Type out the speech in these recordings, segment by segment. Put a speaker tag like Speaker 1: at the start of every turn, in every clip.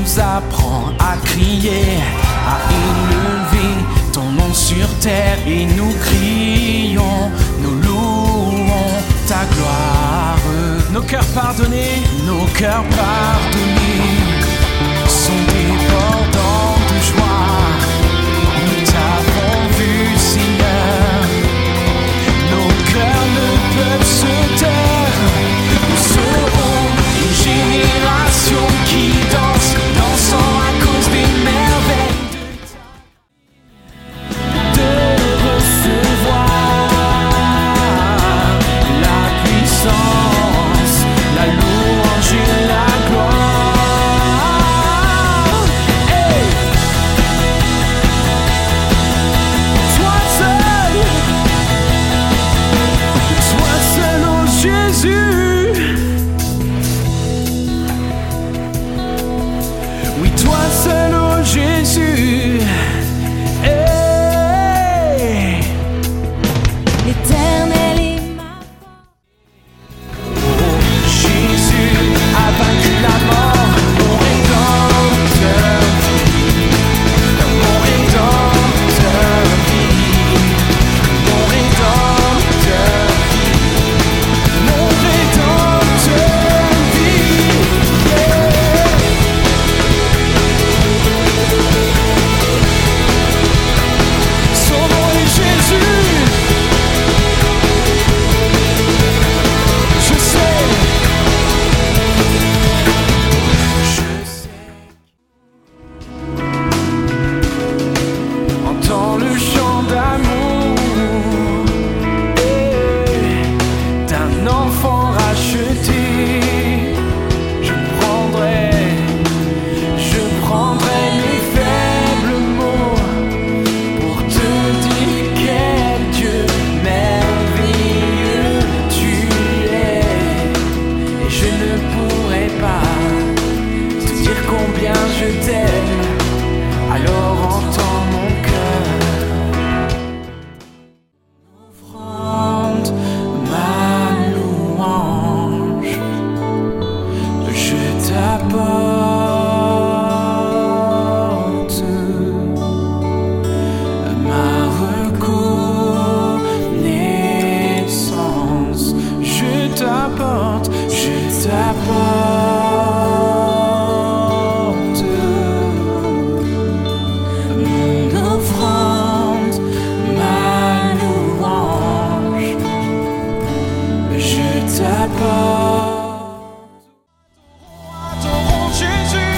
Speaker 1: nous apprends à crier, à élever ton nom sur terre, et nous crions, nous louons ta gloire. Nos cœurs pardonnés sont débordants de joie. Nous t'avons vu, Seigneur. Nos cœurs ne peuvent se taire. Nous serons une génération qui danse, dansant à cause des merveilles de recevoir la puissance, la louange et la gloire. Hey! Toi seul, oh Jésus. Oui, toi seul, oh Jésus. Hey!
Speaker 2: L'Éternel est ma
Speaker 1: Oh, Jésus a vaincu la mort, mon rédempteur vit, mon rédempteur vit, mon rédempteur vit, mon rédempteur vit. Son nom est Jésus. Je sais. Entends le chant d'amour d'un enfant racheté. Je prendrai mes faibles mots pour te dire quel Dieu merveilleux tu es. Et je ne pourrai pas te dire combien je t'aime. Alors entends mon cœur, offrande ma louange, je t'apporte ma reconnaissance, je t'apporte mon offrande, ma louange, je t'apporte. Adorons Jésus,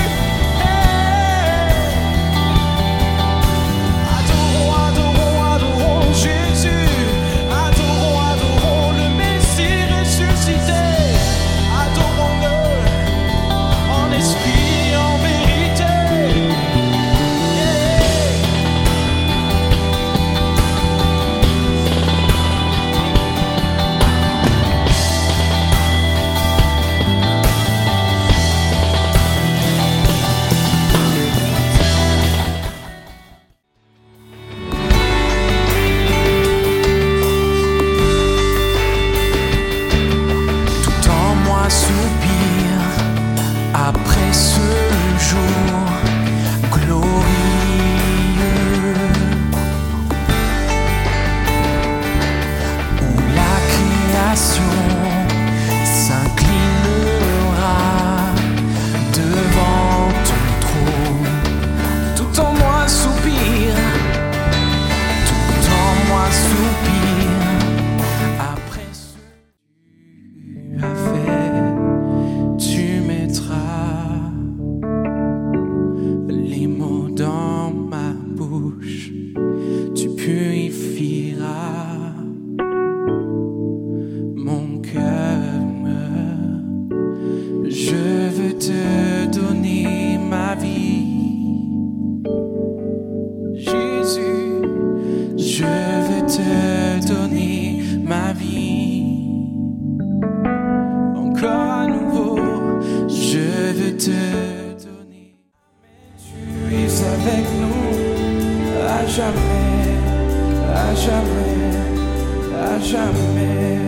Speaker 1: adorons Jésus, adorons le Messie ressuscité, adorons-le en esprit et en vérité. Tout en moi soupire après ce jour glorieux où la création s'inclinera devant ton trône. Tout en moi soupire, tout en moi soupire après ce que tu as fait. Tu mettras les mots dans ma bouche, tu purifieras mon cœur. Je veux te donner ma vie, Jésus. Je veux te donner ma vie. Encore à nouveau, je veux te donner. Tu es avec nous à jamais, à jamais, à jamais.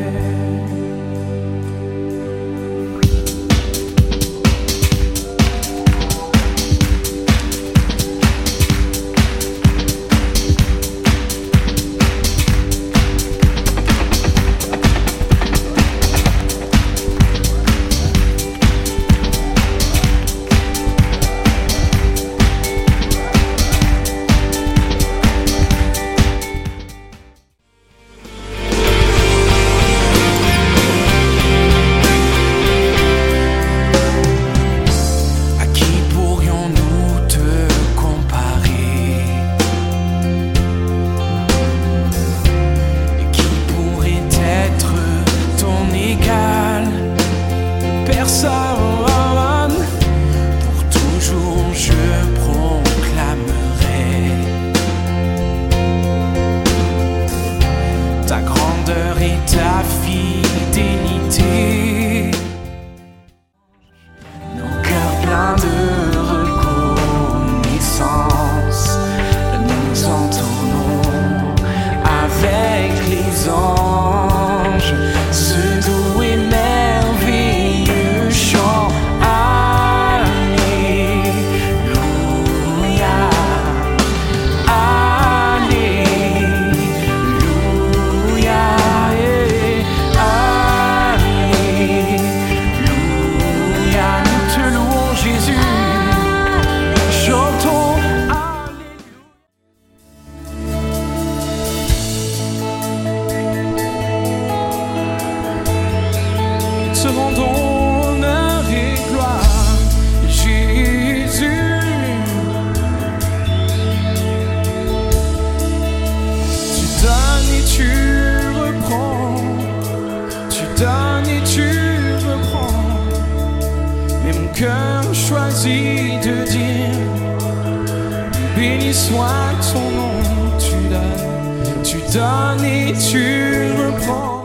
Speaker 1: mon cœur choisit de dire béni soit ton nom, tu donnes et tu reprends.